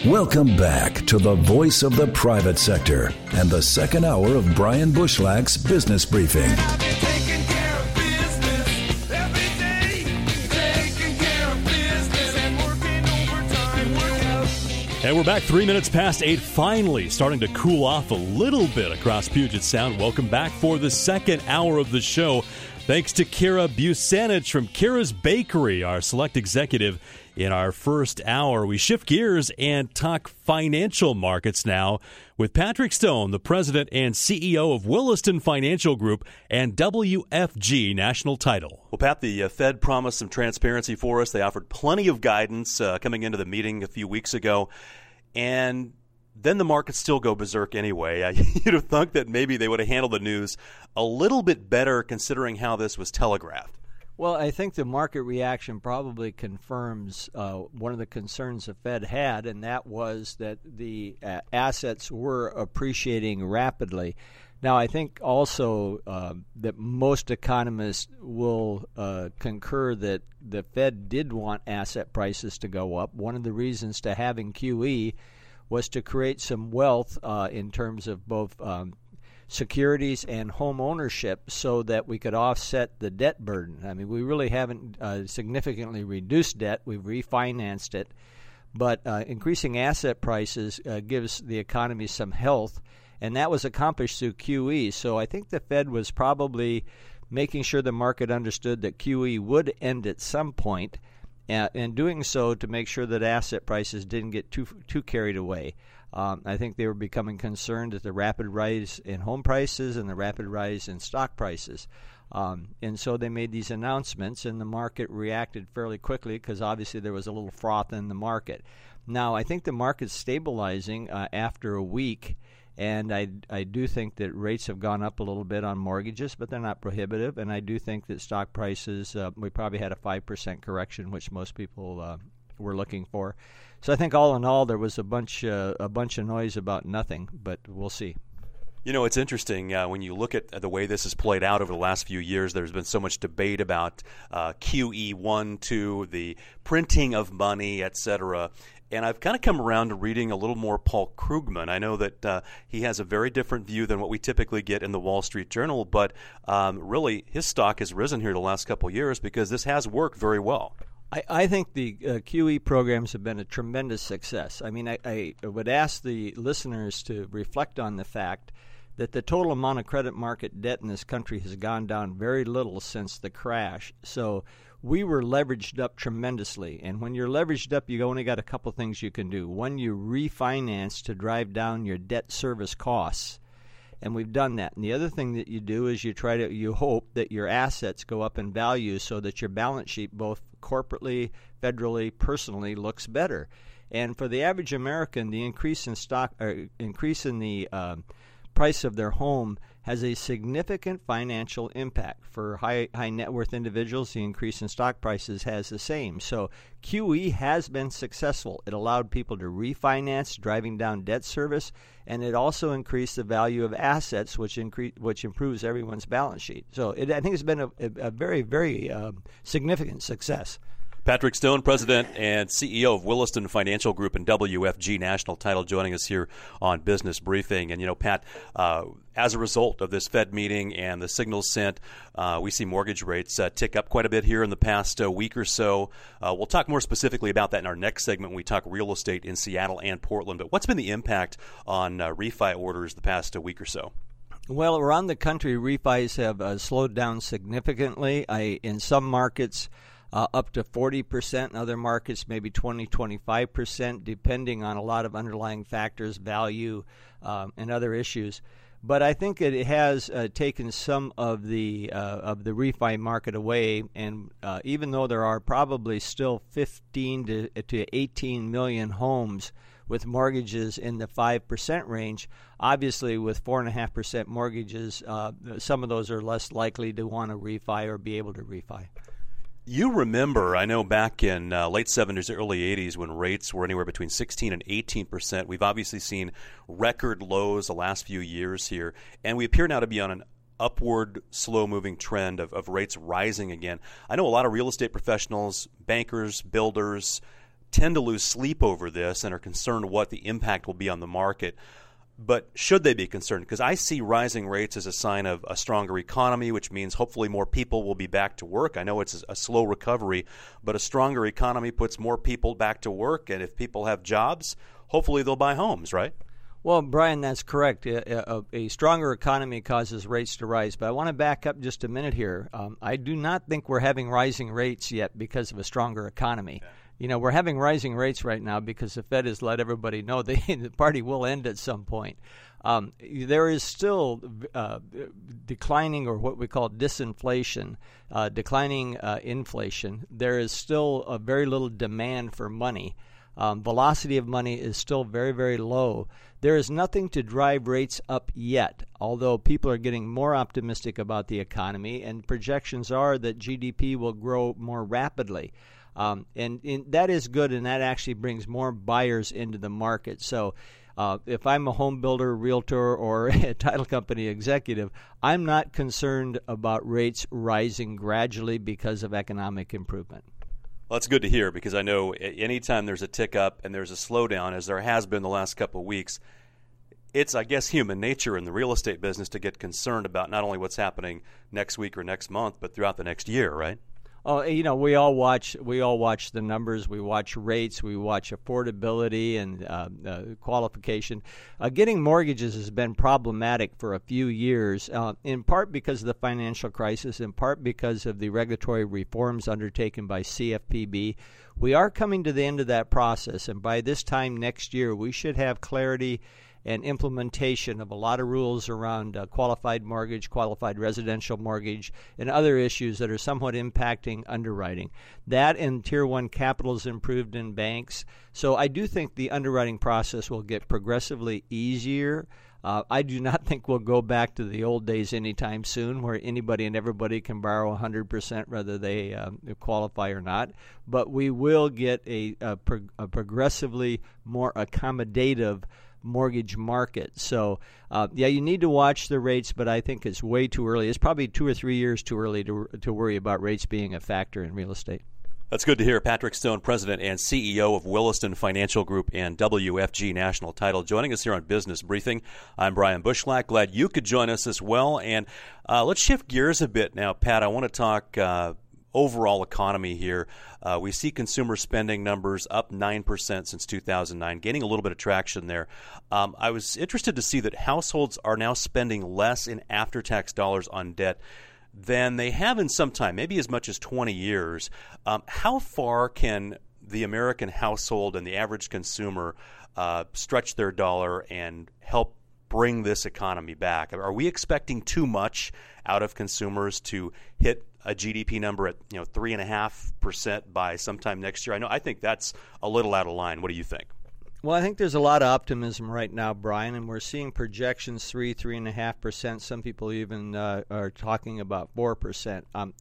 Welcome back to the voice of the private sector and the second hour of Brian Bushlach's Business Briefing. And we're back 3 minutes past 8, finally starting to cool off a little bit across Puget Sound. Welcome back for the second hour of the show. Thanks to Kira Busanich from Kira's Bakery, our select executive in our first hour. We shift gears and talk financial markets now with Patrick Stone, the president and CEO of Williston Financial Group and WFG National Title. Well, Pat, the Fed promised some transparency for us. They offered plenty of guidance coming into the meeting a few weeks ago. And then the markets still go berserk anyway. You'd have thought that maybe they would have handled the news a little bit better considering how this was telegraphed. Well, I think the market reaction probably confirms one of the concerns the Fed had, and that was that the assets were appreciating rapidly. Now, I think also that most economists will concur that the Fed did want asset prices to go up. One of the reasons to having QE was to create some wealth in terms of both securities and home ownership so that we could offset the debt burden. I mean, we really haven't significantly reduced debt. We've refinanced it. But increasing asset prices gives the economy some health, and that was accomplished through QE. So I think the Fed was probably making sure the market understood that QE would end at some point, and doing so to make sure that asset prices didn't get too carried away. I think they were becoming concerned at the rapid rise in home prices and the rapid rise in stock prices. And so they made these announcements, and the market reacted fairly quickly because obviously there was a little froth in the market. Now, I think the market's stabilizing after a week, and I do think that rates have gone up a little bit on mortgages, but they're not prohibitive. And I do think that stock prices, we probably had a 5% correction, which most people were looking for. So I think all in all, there was a bunch of noise about nothing, but we'll see. You know, it's interesting when you look at the way this has played out over the last few years. There's been so much debate about QE1, 2, the printing of money, et cetera. And I've kind of come around to reading a little more Paul Krugman. I know that he has a very different view than what we typically get in the Wall Street Journal, but really his stock has risen here the last couple of years because this has worked very well. I think the QE programs have been a tremendous success. I mean, I would ask the listeners to reflect on the fact that the total amount of credit market debt in this country has gone down very little since the crash. So we were leveraged up tremendously. And when you're leveraged up, you only got a couple things you can do. One, you refinance to drive down your debt service costs. And we've done that. And the other thing that you do is you hope that your assets go up in value so that your balance sheet, both corporately, federally, personally, looks better. And for the average American, the increase in the price of their home has a significant financial impact. For high net worth individuals, the increase in stock prices has the same. So QE has been successful. It allowed people to refinance, driving down debt service, and it also increased the value of assets, which improves everyone's balance sheet. So I think it's been a very, very significant success. Patrick Stone, President and CEO of Williston Financial Group and WFG National Title, joining us here on Business Briefing. And, you know, Pat, as a result of this Fed meeting and the signals sent, we see mortgage rates tick up quite a bit here in the past week or so. We'll talk more specifically about that in our next segment when we talk real estate in Seattle and Portland. But what's been the impact on refi orders the past week or so? Well, around the country, refis have slowed down significantly. In some markets, up to 40%, in other markets maybe 20-25%, depending on a lot of underlying factors, value, and other issues. But I think it has taken some of the refi market away, and even though there are probably still 15 to 18 million homes with mortgages in the 5% range, obviously with 4.5% mortgages, some of those are less likely to want to refi or be able to refi. You remember, I know back in late 70s, early 80s when rates were anywhere between 16 and 18%. We've obviously seen record lows the last few years here, and we appear now to be on an upward, slow-moving trend of rates rising again. I know a lot of real estate professionals, bankers, builders tend to lose sleep over this and are concerned what the impact will be on the market. But should they be concerned? Because I see rising rates as a sign of a stronger economy, which means hopefully more people will be back to work. I know it's a slow recovery, but a stronger economy puts more people back to work. And if people have jobs, hopefully they'll buy homes, right? Well, Brian, that's correct. A stronger economy causes rates to rise. But I want to back up just a minute here. I do not think we're having rising rates yet because of a stronger economy. Okay. You know, we're having rising rates right now because the Fed has let everybody know the party will end at some point. There is still declining, or what we call disinflation, declining inflation. There is still a very little demand for money. Velocity of money is still very, very low. There is nothing to drive rates up yet, although people are getting more optimistic about the economy, and projections are that GDP will grow more rapidly. And that is good, and that actually brings more buyers into the market. So if I'm a home builder, realtor, or a title company executive, I'm not concerned about rates rising gradually because of economic improvement. Well, that's good to hear, because I know anytime there's a tick up and there's a slowdown, as there has been the last couple of weeks, it's, I guess, human nature in the real estate business to get concerned about not only what's happening next week or next month, but throughout the next year, right? Oh, you know, we all watch the numbers. We watch rates. We watch affordability and qualification. Getting mortgages has been problematic for a few years, in part because of the financial crisis, in part because of the regulatory reforms undertaken by CFPB. We are coming to the end of that process, and by this time next year, we should have clarity and implementation of a lot of rules around qualified mortgage, qualified residential mortgage, and other issues that are somewhat impacting underwriting. That and Tier 1 capital is improved in banks. So I do think the underwriting process will get progressively easier. I do not think we'll go back to the old days anytime soon, where anybody and everybody can borrow 100% whether they qualify or not. But we will get a progressively more accommodative mortgage market. So, you need to watch the rates, but I think it's way too early. It's probably 2 or 3 years too early to worry about rates being a factor in real estate. That's good to hear. Patrick Stone, President and CEO of Williston Financial Group and WFG National Title, joining us here on Business Briefing. I'm Brian Bushlack. Glad you could join us as well. And let's shift gears a bit now, Pat. I want to talk overall economy here. We see consumer spending numbers up 9% since 2009, gaining a little bit of traction there. I was interested to see that households are now spending less in after-tax dollars on debt than they have in some time, maybe as much as 20 years. How far can the American household and the average consumer stretch their dollar and help bring this economy back? Are we expecting too much out of consumers to hit a GDP number at 3.5% by sometime next year? I think that's a little out of line. What do you think? Well, I think there's a lot of optimism right now, Brian, and we're seeing projections 3.5%. Some people even are talking about 4%.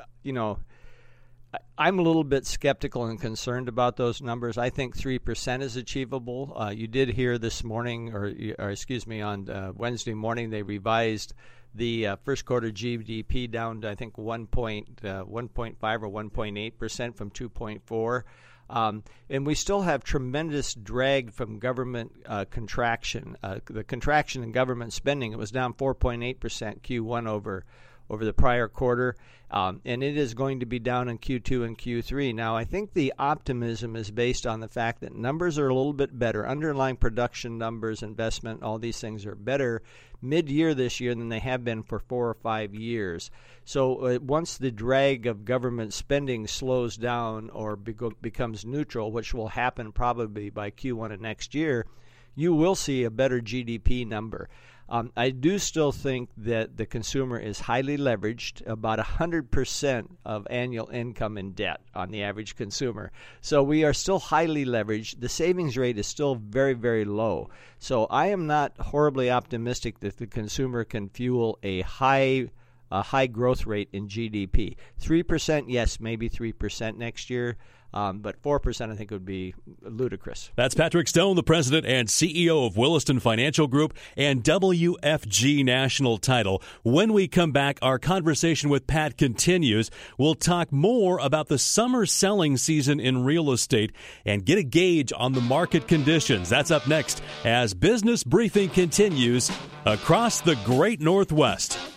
I'm a little bit skeptical and concerned about those numbers. I think 3% is achievable. You did hear this morning, on Wednesday morning, they revised the first quarter GDP down to, I think, 1.5 or 1.8% from 2.4. And we still have tremendous drag from government contraction. The contraction in government spending, it was down 4.8% Q1 over the prior quarter, and it is going to be down in Q2 and Q3. Now, I think the optimism is based on the fact that numbers are a little bit better. Underlying production numbers, investment, all these things are better mid-year this year than they have been for 4 or 5 years. So once the drag of government spending slows down or becomes neutral, which will happen probably by Q1 of next year, you will see a better GDP number. I do still think that the consumer is highly leveraged, about 100% of annual income in debt on the average consumer. So we are still highly leveraged. The savings rate is still very, very low. So I am not horribly optimistic that the consumer can fuel a high growth rate in GDP. 3%, yes, maybe 3% next year. But 4% I think would be ludicrous. That's Patrick Stone, the president and CEO of Williston Financial Group and WFG National Title. When we come back, our conversation with Pat continues. We'll talk more about the summer selling season in real estate and get a gauge on the market conditions. That's up next as Business Briefing continues across the Great Northwest.